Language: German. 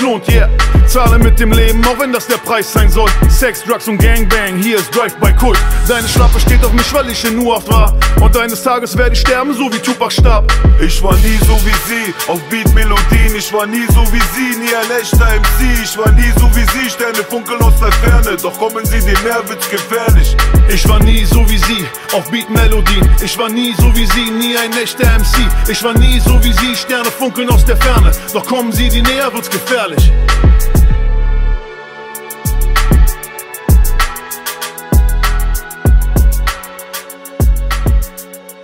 lohnt, yeah. Zahle mit dem Leben, auch wenn das der Preis sein soll. Sex, Drugs und Gangbang, hier ist Drive-by-Kult. Deine Schlappe steht auf mich, weil ich in U-Haft war. Und eines Tages werde ich sterben, so wie Tupac starb. Ich war nie so wie sie, auf Beat-Melodien. Ich war nie so wie sie, nie ein echter MC. Ich war nie so wie sie, Sterne funkeln aus der Ferne. Doch kommen sie dem Meer, wird's gefährlich. Ich war nie so wie sie, auf Beat-Melodien. Ich war nie so wie sie, nie ein echter MC. Ich war nie so wie sie, Sterne funkeln aus der Ferne. Doch kommen sie die näher, wird's gefährlich.